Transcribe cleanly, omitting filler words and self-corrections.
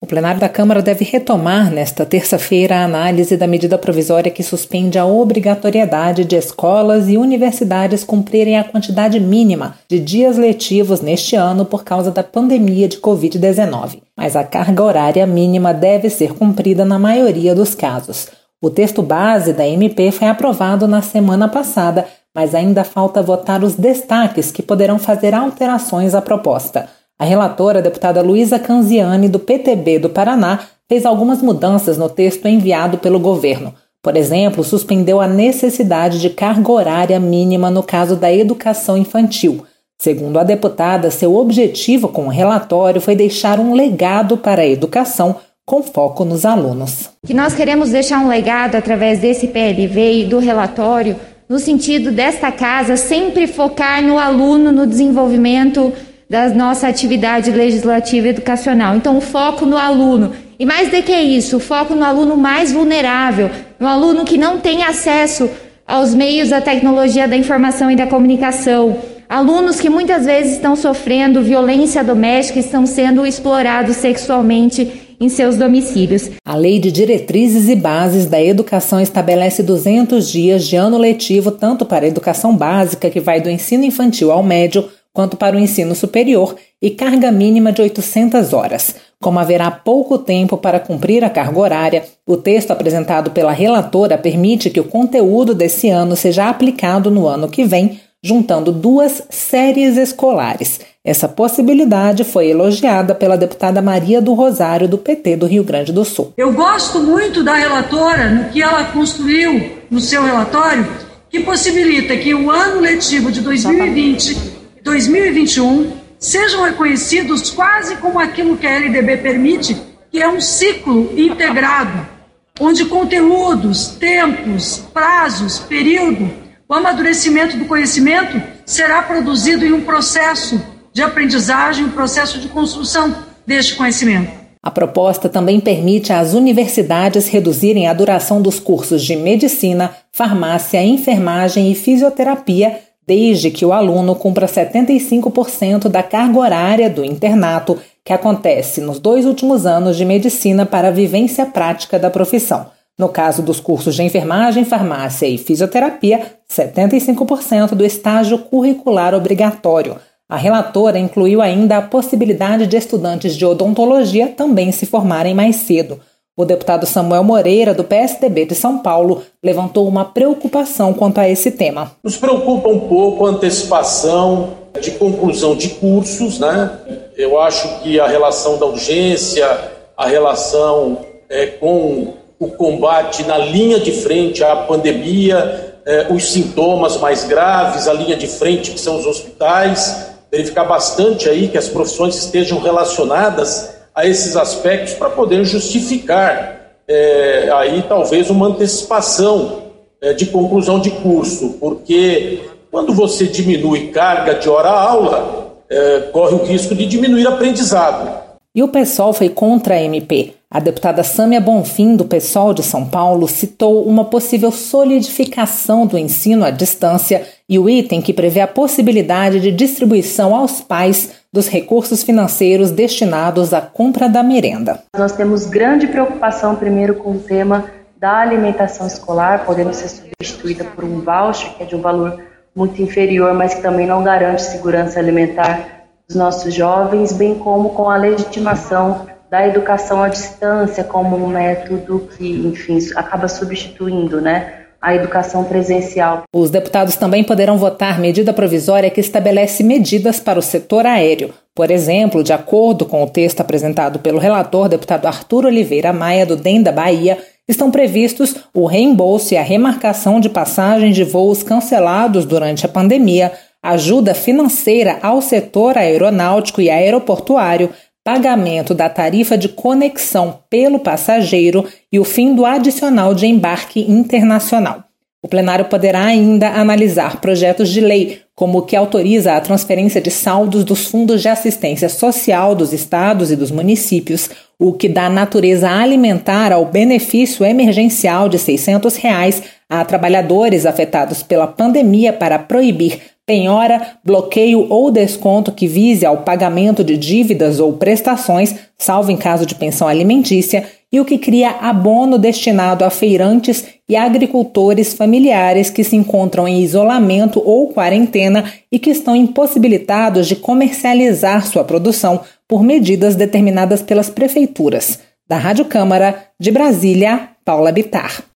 O plenário da Câmara deve retomar nesta terça-feira a análise da medida provisória que suspende a obrigatoriedade de escolas e universidades cumprirem a quantidade mínima de dias letivos neste ano por causa da pandemia de Covid-19. Mas a carga horária mínima deve ser cumprida na maioria dos casos. O texto base da MP foi aprovado na semana passada, mas ainda falta votar os destaques que poderão fazer alterações à proposta. A relatora, a deputada Luísa Canziani, do PTB do Paraná, fez algumas mudanças no texto enviado pelo governo. Por exemplo, suspendeu a necessidade de carga horária mínima no caso da educação infantil. Segundo a deputada, seu objetivo com o relatório foi deixar um legado para a educação com foco nos alunos. Que nós queremos deixar um legado através desse PLV e do relatório, no sentido desta casa sempre focar no aluno, no desenvolvimento da nossa atividade legislativa e educacional. Então, o foco no aluno. E mais do que isso, o foco no aluno mais vulnerável, no aluno que não tem acesso aos meios da tecnologia da informação e da comunicação. Alunos que muitas vezes estão sofrendo violência doméstica e estão sendo explorados sexualmente em seus domicílios. A Lei de Diretrizes e Bases da Educação estabelece 200 dias de ano letivo tanto para a educação básica, que vai do ensino infantil ao médio, quanto para o ensino superior, e carga mínima de 800 horas. Como haverá pouco tempo para cumprir a carga horária, o texto apresentado pela relatora permite que o conteúdo desse ano seja aplicado no ano que vem, juntando 2 séries escolares. Essa possibilidade foi elogiada pela deputada Maria do Rosário, do PT do Rio Grande do Sul. Eu gosto muito da relatora no que ela construiu no seu relatório, que possibilita que o ano letivo de 2020 2021 sejam reconhecidos quase como aquilo que a LDB permite, que é um ciclo integrado, onde conteúdos, tempos, prazos, período, o amadurecimento do conhecimento será produzido em um processo de aprendizagem, um processo de construção deste conhecimento. A proposta também permite às universidades reduzirem a duração dos cursos de medicina, farmácia, enfermagem e fisioterapia, desde que o aluno cumpra 75% da carga horária do internato, que acontece nos 2 últimos anos de medicina para a vivência prática da profissão. No caso dos cursos de enfermagem, farmácia e fisioterapia, 75% do estágio curricular obrigatório. A relatora incluiu ainda a possibilidade de estudantes de odontologia também se formarem mais cedo. O deputado Samuel Moreira, do PSDB de São Paulo, levantou uma preocupação quanto a esse tema. Nos preocupa um pouco a antecipação de conclusão de cursos, né? Eu acho que a relação da urgência, a relação com o combate na linha de frente à pandemia, os sintomas mais graves, a linha de frente que são os hospitais, verificar bastante aí que as profissões estejam relacionadas a esses aspectos para poder justificar aí talvez uma antecipação de conclusão de curso, porque quando você diminui carga de hora-aula, corre o risco de diminuir aprendizado. E o PSOL foi contra a MP. A deputada Sâmia Bonfim, do PSOL de São Paulo, citou uma possível solidificação do ensino à distância e o item que prevê a possibilidade de distribuição aos pais dos recursos financeiros destinados à compra da merenda. Nós temos grande preocupação, primeiro, com o tema da alimentação escolar, podendo ser substituída por um voucher, que é de um valor muito inferior, mas que também não garante segurança alimentar dos nossos jovens, bem como com a legitimação da educação à distância como um método que, enfim, acaba substituindo, a educação presencial. Os deputados também poderão votar medida provisória que estabelece medidas para o setor aéreo. Por exemplo, de acordo com o texto apresentado pelo relator, deputado Arthur Oliveira Maia, do DEM da Bahia, estão previstos o reembolso e a remarcação de passagens de voos cancelados durante a pandemia, ajuda financeira ao setor aeronáutico e aeroportuário, pagamento da tarifa de conexão pelo passageiro e o fim do adicional de embarque internacional. O plenário poderá ainda analisar projetos de lei, como o que autoriza a transferência de saldos dos fundos de assistência social dos estados e dos municípios, o que dá natureza alimentar ao benefício emergencial de R$ 600 a trabalhadores afetados pela pandemia para proibir penhora, bloqueio ou desconto que vise ao pagamento de dívidas ou prestações, salvo em caso de pensão alimentícia, e o que cria abono destinado a feirantes e agricultores familiares que se encontram em isolamento ou quarentena e que estão impossibilitados de comercializar sua produção por medidas determinadas pelas prefeituras. Da Rádio Câmara, de Brasília, Paula Bittar.